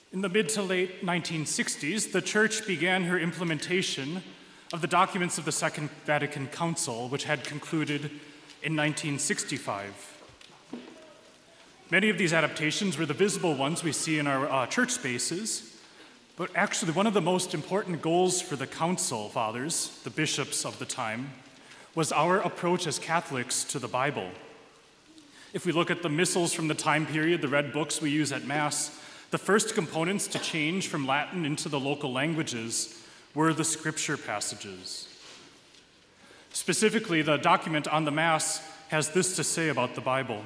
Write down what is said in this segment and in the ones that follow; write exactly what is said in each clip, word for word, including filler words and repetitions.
In the mid to late nineteen sixties, the Church began her implementation of the documents of the Second Vatican Council, which had concluded in nineteen sixty-five. Many of these adaptations were the visible ones we see in our uh, church spaces, but actually one of the most important goals for the Council Fathers, the bishops of the time, was our approach as Catholics to the Bible. If we look at the missals from the time period, the red books we use at Mass, the first components to change from Latin into the local languages were the scripture passages. Specifically, the document on the Mass has this to say about the Bible.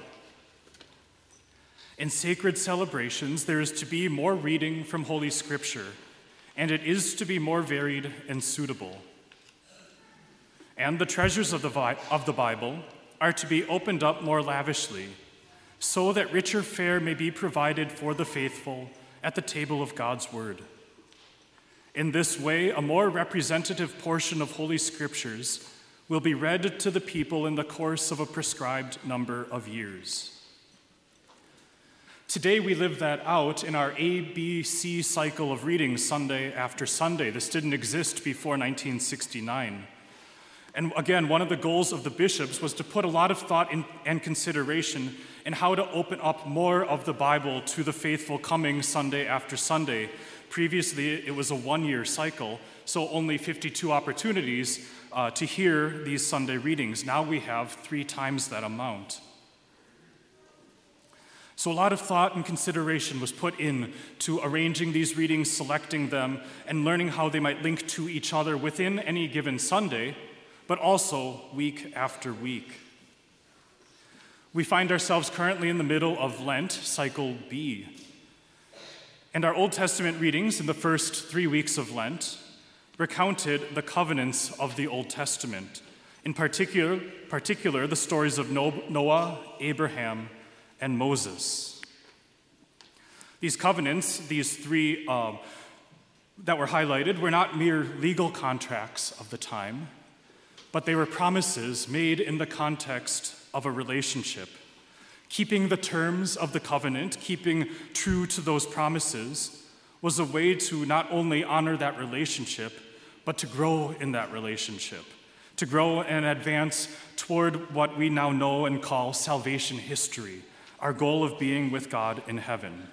In sacred celebrations, there is to be more reading from Holy Scripture, and it is to be more varied and suitable. And the treasures of the, Vi- of the Bible are to be opened up more lavishly, so that richer fare may be provided for the faithful at the table of God's Word. In this way, a more representative portion of Holy Scriptures will be read to the people in the course of a prescribed number of years. Today, we live that out in our A B C cycle of reading Sunday after Sunday. This didn't exist before nineteen sixty-nine. And again, one of the goals of the bishops was to put a lot of thought in, and consideration in how to open up more of the Bible to the faithful coming Sunday after Sunday. Previously, it was a one-year cycle, so only fifty-two opportunities uh, to hear these Sunday readings. Now we have three times that amount. So a lot of thought and consideration was put in to arranging these readings, selecting them, and learning how they might link to each other within any given Sunday, but also week after week. We find ourselves currently in the middle of Lent, cycle B. And our Old Testament readings in the first three weeks of Lent recounted the covenants of the Old Testament, in particular, particular the stories of Noah, Abraham, and Moses. These covenants, these three uh, that were highlighted, were not mere legal contracts of the time, but they were promises made in the context of a relationship. Keeping the terms of the covenant, keeping true to those promises, was a way to not only honor that relationship, but to grow in that relationship, to grow and advance toward what we now know and call salvation history, our goal of being with God in heaven.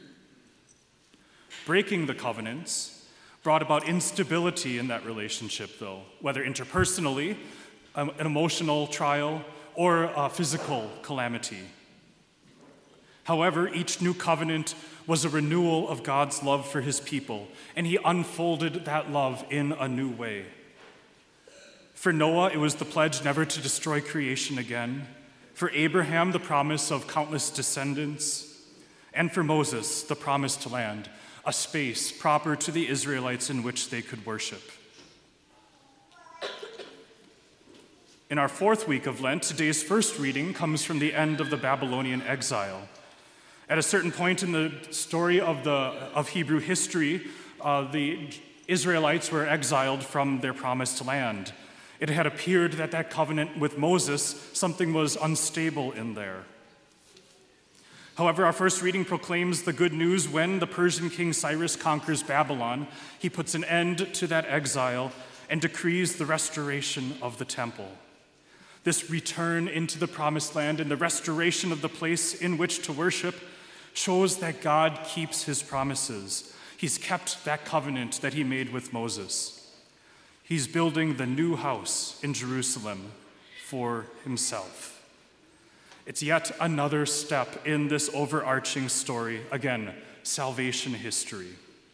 Breaking the covenants brought about instability in that relationship, though, whether interpersonally, um, an emotional trial, or a physical calamity. However, each new covenant was a renewal of God's love for his people, and he unfolded that love in a new way. For Noah, it was the pledge never to destroy creation again. For Abraham, the promise of countless descendants. And for Moses, the promised land, a space proper to the Israelites in which they could worship. In our fourth week of Lent, today's first reading comes from the end of the Babylonian exile. At a certain point in the story of, the, of Hebrew history, uh, the Israelites were exiled from their promised land. It had appeared that that covenant with Moses, something was unstable in there. However, our first reading proclaims the good news when the Persian king Cyrus conquers Babylon. He puts an end to that exile and decrees the restoration of the temple. This return into the promised land and the restoration of the place in which to worship shows that God keeps his promises. He's kept that covenant that he made with Moses. He's building the new house in Jerusalem for himself. It's yet another step in this overarching story, again, salvation history.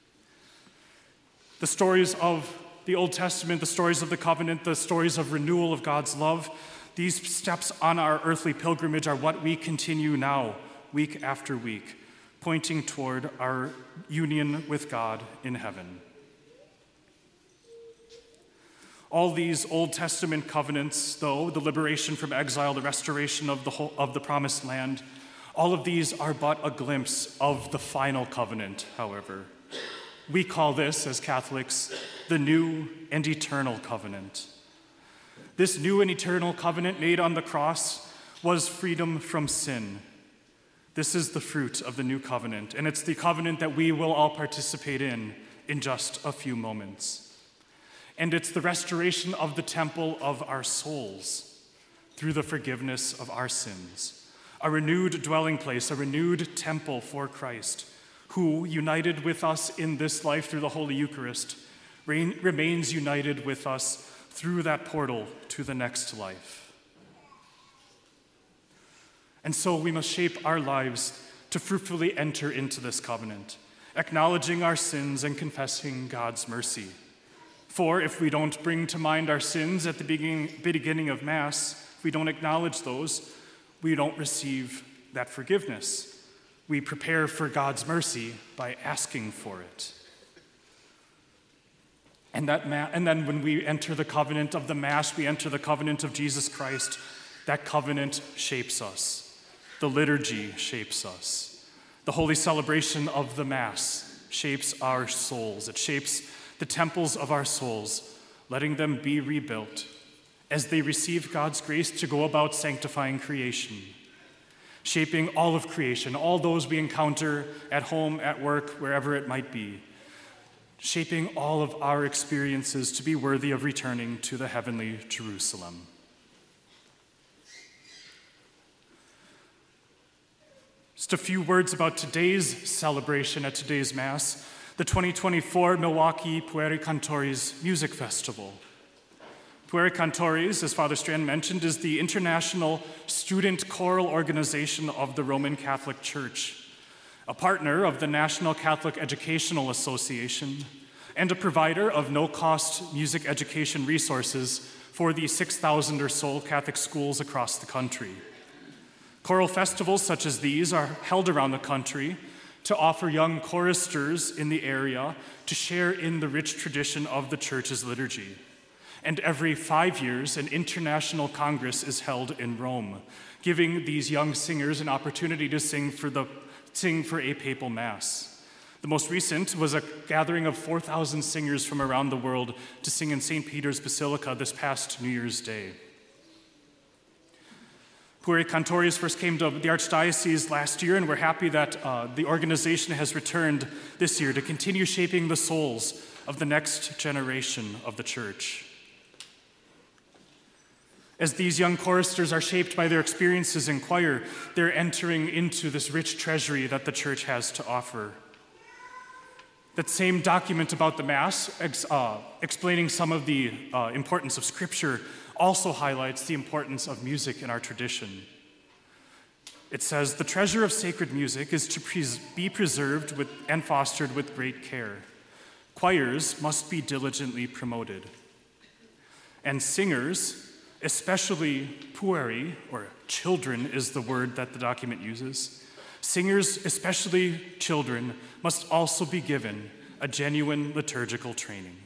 The stories of the Old Testament, the stories of the covenant, the stories of renewal of God's love, these steps on our earthly pilgrimage are what we continue now, week after week, pointing toward our union with God in heaven. All these Old Testament covenants, though, the liberation from exile, the restoration of the whole, of the promised land, all of these are but a glimpse of the final covenant, however. We call this, as Catholics, the new and eternal covenant. This new and eternal covenant made on the cross was freedom from sin, This is the fruit of the new covenant, and it's the covenant that we will all participate in in just a few moments. And it's the restoration of the temple of our souls through the forgiveness of our sins, a renewed dwelling place, a renewed temple for Christ, who, united with us in this life through the Holy Eucharist, reign, remains united with us through that portal to the next life. And so we must shape our lives to fruitfully enter into this covenant, acknowledging our sins and confessing God's mercy. For if we don't bring to mind our sins at the beginning, beginning of Mass, if we don't acknowledge those, we don't receive that forgiveness. We prepare for God's mercy by asking for it. And, that ma- and then when we enter the covenant of the Mass, we enter the covenant of Jesus Christ. That covenant shapes us. The liturgy shapes us. The holy celebration of the Mass shapes our souls. It shapes the temples of our souls, letting them be rebuilt as they receive God's grace to go about sanctifying creation, shaping all of creation, all those we encounter at home, at work, wherever it might be, shaping all of our experiences to be worthy of returning to the heavenly Jerusalem. Just a few words about today's celebration at today's Mass, the twenty twenty-four Milwaukee Pueri Cantores Music Festival. Pueri Cantores, as Father Strand mentioned, is the international student choral organization of the Roman Catholic Church, a partner of the National Catholic Educational Association, and a provider of no-cost music education resources for the six thousand or so Catholic schools across the country. Choral festivals such as these are held around the country to offer young choristers in the area to share in the rich tradition of the Church's liturgy. And every five years, an international congress is held in Rome, giving these young singers an opportunity to sing for, the, sing for a papal Mass. The most recent was a gathering of four thousand singers from around the world to sing in Saint Peter's Basilica this past New Year's Day. Pueri Cantores first came to the Archdiocese last year, and we're happy that uh, the organization has returned this year to continue shaping the souls of the next generation of the Church. As these young choristers are shaped by their experiences in choir, they're entering into this rich treasury that the Church has to offer. That same document about the Mass, ex, uh, explaining some of the uh, importance of Scripture, also highlights the importance of music in our tradition. It says, "The treasure of sacred music is to pres- be preserved with, and fostered with great care. Choirs must be diligently promoted. And singers, especially pueri, or children is the word that the document uses, singers, especially children, must also be given a genuine liturgical training."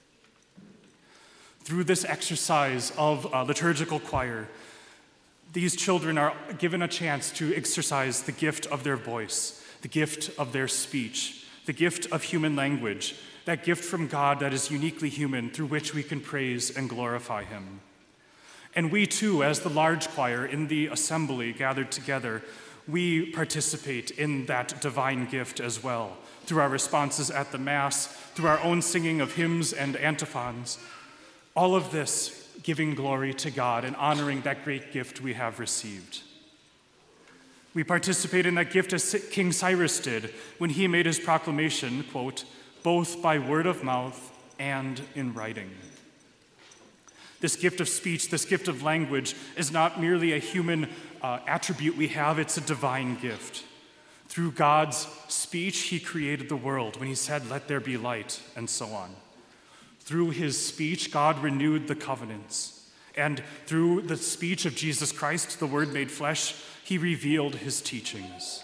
Through this exercise of uh, liturgical choir, these children are given a chance to exercise the gift of their voice, the gift of their speech, the gift of human language, that gift from God that is uniquely human through which we can praise and glorify Him. And we too, as the large choir in the assembly gathered together, we participate in that divine gift as well, through our responses at the Mass, through our own singing of hymns and antiphons. All of this giving glory to God and honoring that great gift we have received. We participate in that gift as King Cyrus did when he made his proclamation, quote, "both by word of mouth and in writing." This gift of speech, this gift of language, is not merely a human uh, attribute we have, it's a divine gift. Through God's speech, He created the world when He said, "Let there be light," and so on. Through His speech, God renewed the covenants. And through the speech of Jesus Christ, the Word made flesh, He revealed His teachings.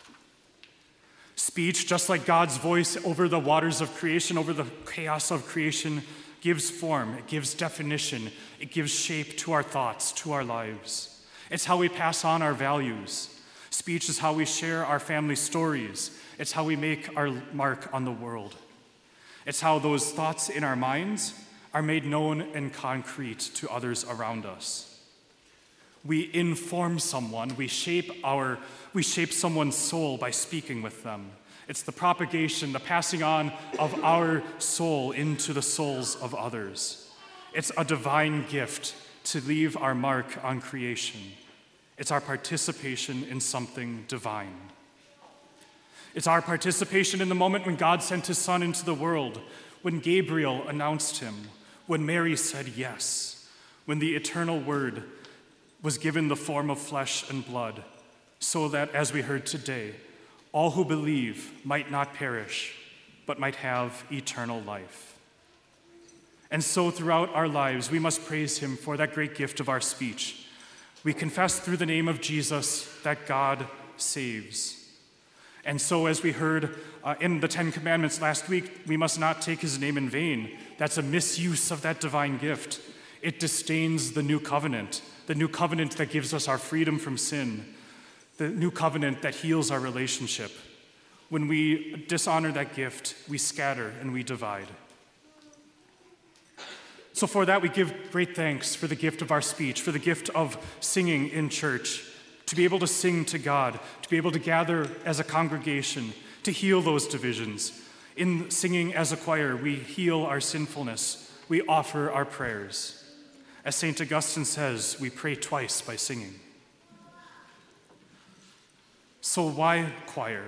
Speech, just like God's voice over the waters of creation, over the chaos of creation, gives form, it gives definition, it gives shape to our thoughts, to our lives. It's how we pass on our values. Speech is how we share our family stories. It's how we make our mark on the world. It's how those thoughts in our minds are made known and concrete to others around us. We inform someone, we shape our, we shape someone's soul by speaking with them. It's the propagation, the passing on of our soul into the souls of others. It's a divine gift to leave our mark on creation. It's our participation in something divine. It's our participation in the moment when God sent his Son into the world, when Gabriel announced him, when Mary said yes, when the eternal Word was given the form of flesh and blood, so that, as we heard today, all who believe might not perish, but might have eternal life. And so throughout our lives, we must praise him for that great gift of our speech. We confess through the name of Jesus that God saves. And so, as we heard uh, in the Ten Commandments last week, we must not take his name in vain. That's a misuse of that divine gift. It disdains the new covenant, the new covenant that gives us our freedom from sin, the new covenant that heals our relationship. When we dishonor that gift, we scatter and we divide. So for that, we give great thanks for the gift of our speech, for the gift of singing in church, to be able to sing to God, to be able to gather as a congregation, to heal those divisions. In singing as a choir, we heal our sinfulness. We offer our prayers. As Saint Augustine says, we pray twice by singing. So why choir?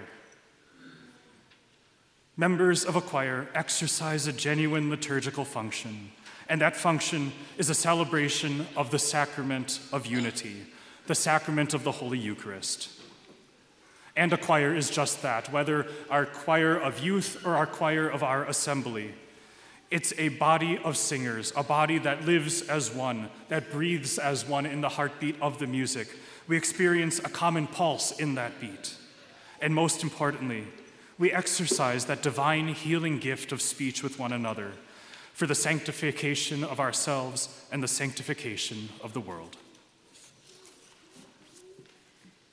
Members of a choir exercise a genuine liturgical function, and that function is a celebration of the sacrament of unity, the sacrament of the Holy Eucharist. And a choir is just that, whether our choir of youth or our choir of our assembly. It's a body of singers, a body that lives as one, that breathes as one in the heartbeat of the music. We experience a common pulse in that beat. And most importantly, we exercise that divine healing gift of speech with one another for the sanctification of ourselves and the sanctification of the world.